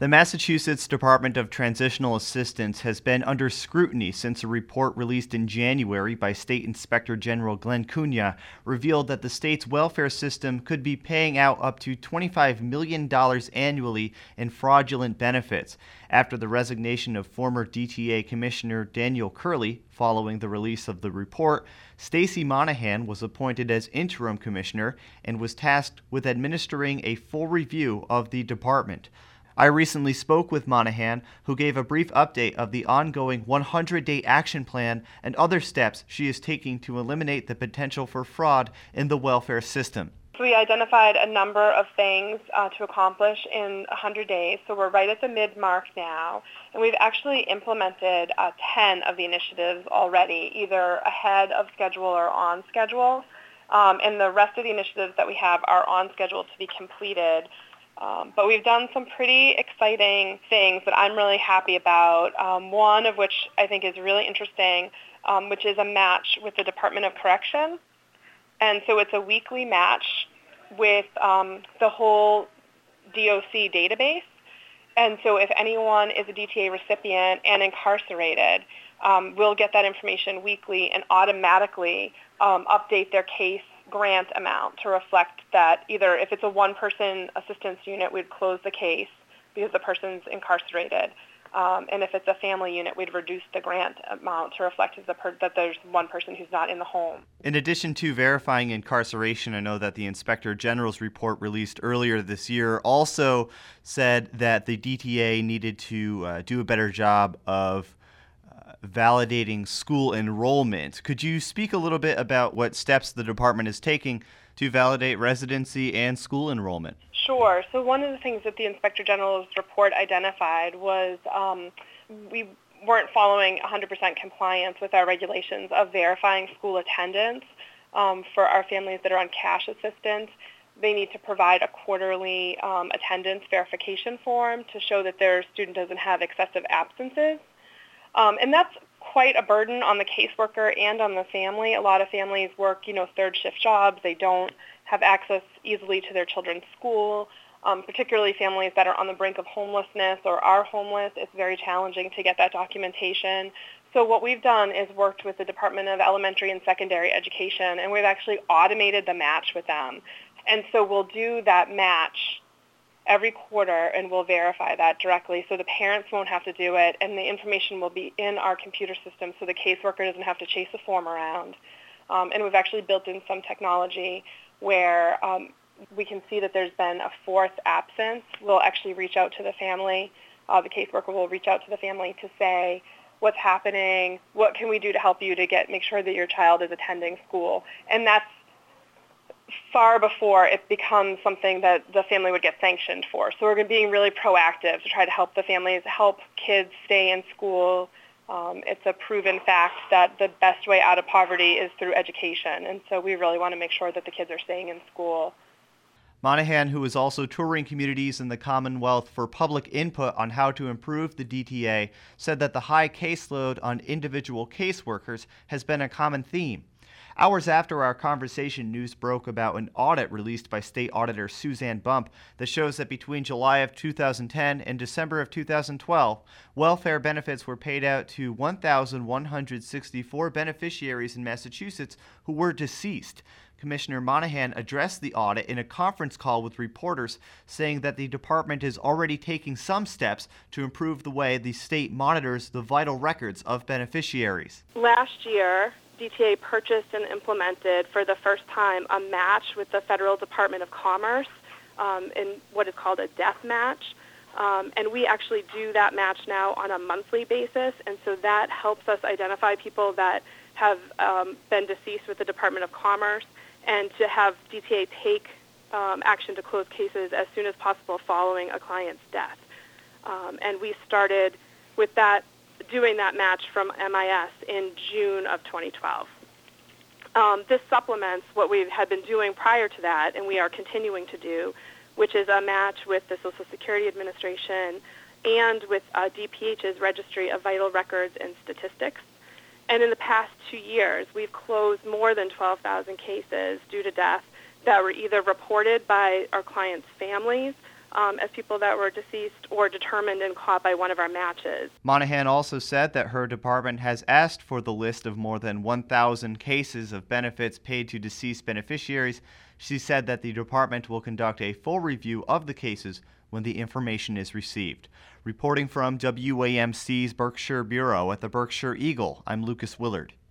The Massachusetts Department of Transitional Assistance has been under scrutiny since a report released in January by State Inspector General Glenn Cunha revealed that the state's welfare system could be paying out up to $25 million annually in fraudulent benefits. After the resignation of former DTA Commissioner Daniel Curley following the release of the report, Stacey Monahan was appointed as interim commissioner and was tasked with administering a full review of the department. I recently spoke with Monahan, who gave a brief update of the ongoing 100-day action plan and other steps she is taking to eliminate the potential for fraud in the welfare system. We identified a number of things to accomplish in 100 days, so we're right at the mid-mark now, and we've actually implemented 10 of the initiatives already, either ahead of schedule or on schedule, and the rest of the initiatives that we have are on schedule to be completed. But we've done some pretty exciting things that I'm really happy about, one of which I think is really interesting, which is a match with the Department of Correction. And so it's a weekly match with the whole DOC database. And so if anyone is a DTA recipient and incarcerated, we'll get that information weekly and automatically update their case grant amount to reflect that either if it's a one-person assistance unit, we'd close the case because the person's incarcerated. And if it's a family unit, we'd reduce the grant amount to reflect that there's one person who's not in the home. In addition to verifying incarceration, I know that the Inspector General's report released earlier this year also said that the DTA needed to do a better job of validating school enrollment. Could you speak a little bit about what steps the department is taking to validate residency and school enrollment? Sure. So one of the things that the Inspector General's report identified was we weren't following 100% compliance with our regulations of verifying school attendance for our families that are on cash assistance. They need to provide a quarterly attendance verification form to show that their student doesn't have excessive absences. And that's quite a burden on the caseworker and on the family. A lot of families work, third shift jobs. They don't have access easily to their children's school, particularly families that are on the brink of homelessness or are homeless. It's very challenging to get that documentation. So what we've done is worked with the Department of Elementary and Secondary Education, and we've actually automated the match with them. And so we'll do that match every quarter, and we'll verify that directly so the parents won't have to do it, and the information will be in our computer system so the caseworker doesn't have to chase a form around. And we've actually built in some technology where we can see that there's been a fourth absence. We'll actually reach out to the family. The caseworker will reach out to the family to say, what's happening, what can we do to help you to make sure that your child is attending school. And that's far before it becomes something that the family would get sanctioned for. So we're being really proactive to try to help the families, help kids stay in school. It's a proven fact that the best way out of poverty is through education. And so we really want to make sure that the kids are staying in school. Monahan, who is also touring communities in the Commonwealth for public input on how to improve the DTA, said that the high caseload on individual caseworkers has been a common theme. Hours after our conversation, news broke about an audit released by State Auditor Suzanne Bump that shows that between July of 2010 and December of 2012, welfare benefits were paid out to 1,164 beneficiaries in Massachusetts who were deceased. Commissioner Monahan addressed the audit in a conference call with reporters, saying that the department is already taking some steps to improve the way the state monitors the vital records of beneficiaries. Last year, DTA purchased and implemented for the first time a match with the Federal Department of Commerce in what is called a death match. And we actually do that match now on a monthly basis, and so that helps us identify people that have been deceased with the Department of Commerce and to have DTA take action to close cases as soon as possible following a client's death. And we started with that, doing that match from MIS in June of 2012. This supplements what we had been doing prior to that, and we are continuing to do, which is a match with the Social Security Administration and with DPH's Registry of Vital Records and Statistics. And in the past 2 years, we've closed more than 12,000 cases due to death that were either reported by our clients' families as people that were deceased or determined and caught by one of our matches. Monahan also said that her department has asked for the list of more than 1,000 cases of benefits paid to deceased beneficiaries. She said that the department will conduct a full review of the cases when the information is received. Reporting from WAMC's Berkshire Bureau at the Berkshire Eagle, I'm Lucas Willard.